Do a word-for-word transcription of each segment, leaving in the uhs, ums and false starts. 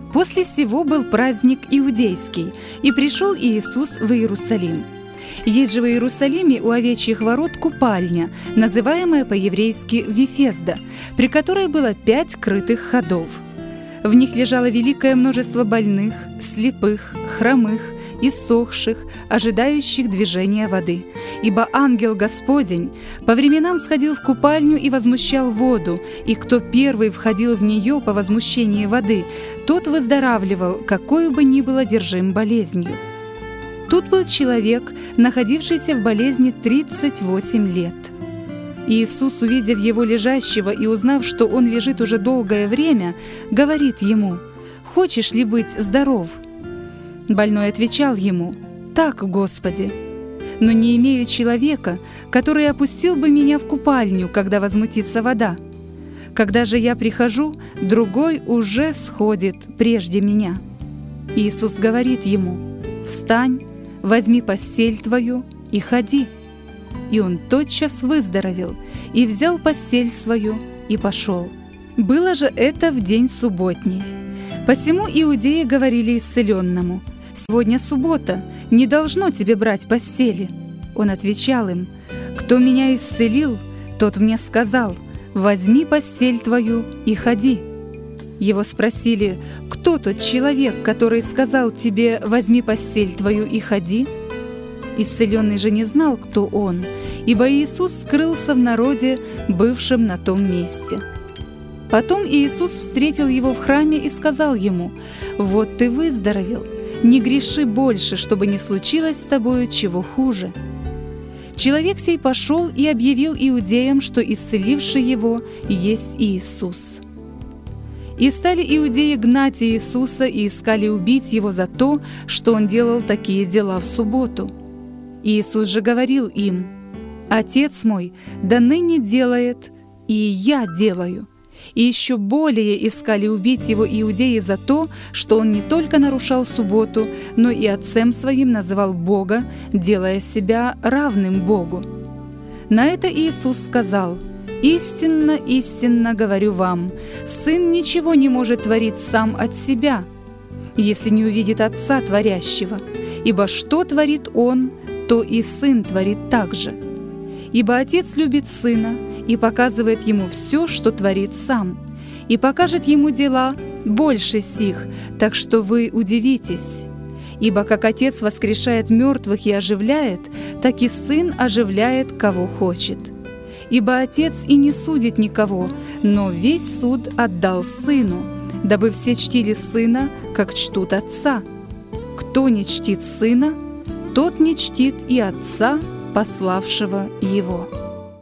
После сего был праздник иудейский, и пришел Иисус в Иерусалим. Есть же в Иерусалиме у овечьих ворот купальня, называемая по-еврейски Вифезда, при которой было пять крытых ходов. В них лежало великое множество больных, слепых, хромых, иссохших, ожидающих движения воды. Ибо ангел Господень по временам сходил в купальню и возмущал воду, и кто первый входил в нее по возмущении воды, тот выздоравливал, какой бы ни был одержим болезнью. Тут был человек, находившийся в болезни тридцать восемь лет. Иисус, увидев его лежащего и узнав, что он лежит уже долгое время, говорит ему: «Хочешь ли быть здоров?» Больной отвечал ему: «Так, Господи, но не имею человека, который опустил бы меня в купальню, когда возмутится вода. Когда же я прихожу, другой уже сходит прежде меня». Иисус говорит ему: «Встань, возьми постель твою и ходи». И он тотчас выздоровел, и взял постель свою, и пошел. Было же это в день субботний. Посему иудеи говорили исцеленному: «Сегодня суббота, не должно тебе брать постели». Он отвечал им: «Кто меня исцелил, тот мне сказал: возьми постель твою и ходи». Его спросили: «Кто тот человек, который сказал тебе: возьми постель твою и ходи?» Исцеленный же не знал, кто он, ибо Иисус скрылся в народе, бывшем на том месте. Потом Иисус встретил его в храме и сказал ему: «Вот ты выздоровел, не греши больше, чтобы не случилось с тобою чего хуже». Человек сей пошел и объявил иудеям, что исцеливший его есть Иисус. И стали иудеи гнать Иисуса и искали убить его за то, что он делал такие дела в субботу. Иисус же говорил им: «Отец мой до ныне делает, и я делаю». И еще более искали убить его иудеи за то, что он не только нарушал субботу, но и отцем своим называл Бога, делая себя равным Богу. На это Иисус сказал: «Истинно, истинно говорю вам, Сын ничего не может творить сам от себя, если не увидит Отца творящего, ибо что творит Он, то и Сын творит так же. Ибо Отец любит Сына и показывает Ему все, что творит Сам, и покажет Ему дела больше сих, так что вы удивитесь. Ибо как Отец воскрешает мертвых и оживляет, так и Сын оживляет, кого хочет. Ибо Отец и не судит никого, но весь суд отдал Сыну, дабы все чтили Сына, как чтут Отца. Кто не чтит Сына, тот не чтит и Отца, пославшего Его.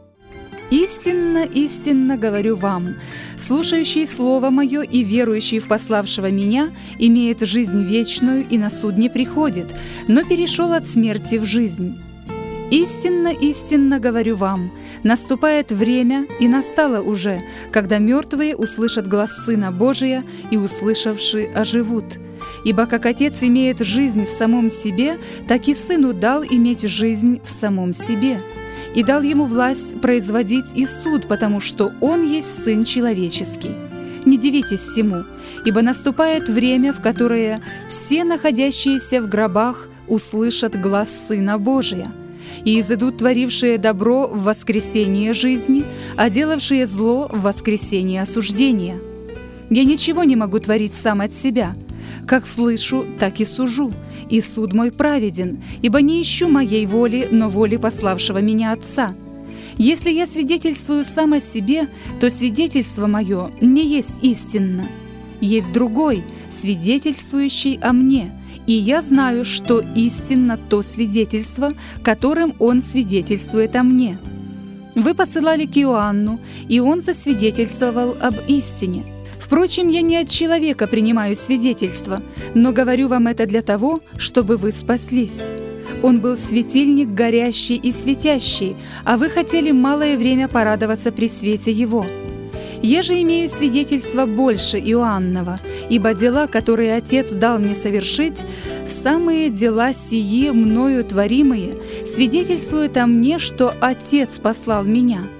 Истинно, истинно говорю вам, слушающий Слово Мое и верующий в пославшего Меня имеет жизнь вечную и на суд не приходит, но перешел от смерти в жизнь. Истинно, истинно говорю вам, наступает время, и настало уже, когда мертвые услышат глас Сына Божия, и, услышавши, оживут. Ибо как Отец имеет жизнь в самом себе, так и Сыну дал иметь жизнь в самом себе. И дал Ему власть производить и суд, потому что Он есть Сын Человеческий. Не дивитесь всему, ибо наступает время, в которое все находящиеся в гробах услышат глас Сына Божия, и изыдут творившие добро в воскресение жизни, а делавшие зло в воскресение осуждения. Я ничего не могу творить сам от себя. Как слышу, так и сужу, и суд мой праведен, ибо не ищу моей воли, но воли пославшего меня Отца. Если я свидетельствую сам о себе, то свидетельство мое не есть истинно. Есть другой, свидетельствующий о мне, и я знаю, что истинно то свидетельство, которым он свидетельствует о мне. Вы посылали к Иоанну, и он засвидетельствовал об истине. Впрочем, я не от человека принимаю свидетельство, но говорю вам это для того, чтобы вы спаслись. Он был светильник горящий и светящий, а вы хотели малое время порадоваться при свете его. Я же имею свидетельство больше Иоаннова, ибо дела, которые Отец дал мне совершить, самые дела сии мною творимые, свидетельствуют о мне, что Отец послал меня.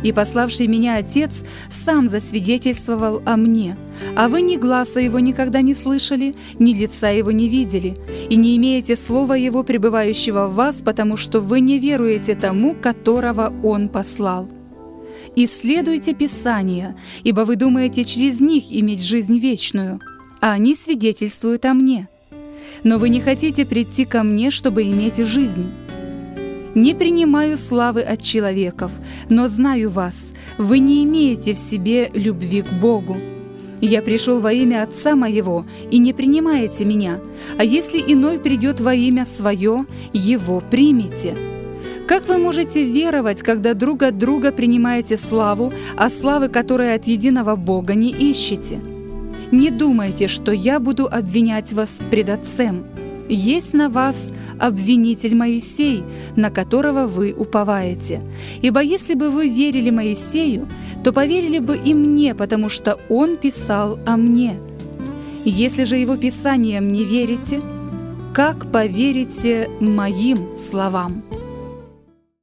И пославший меня Отец сам засвидетельствовал о мне. А вы ни гласа Его никогда не слышали, ни лица Его не видели, и не имеете слова Его, пребывающего в вас, потому что вы не веруете тому, которого Он послал. Исследуйте Писания, ибо вы думаете через них иметь жизнь вечную, а они свидетельствуют о мне. Но вы не хотите прийти ко мне, чтобы иметь жизнь. Не принимаю славы от человеков, но знаю вас, вы не имеете в себе любви к Богу. Я пришел во имя Отца моего, и не принимаете меня, а если иной придет во имя свое, его примите. Как вы можете веровать, когда друг от друга принимаете славу, а славы, которой от единого Бога, не ищете? Не думайте, что я буду обвинять вас пред Отцем. Есть на вас обвинитель Моисей, на которого вы уповаете. Ибо если бы вы верили Моисею, то поверили бы и мне, потому что он писал о мне. Если же его писаниям не верите, как поверите моим словам?»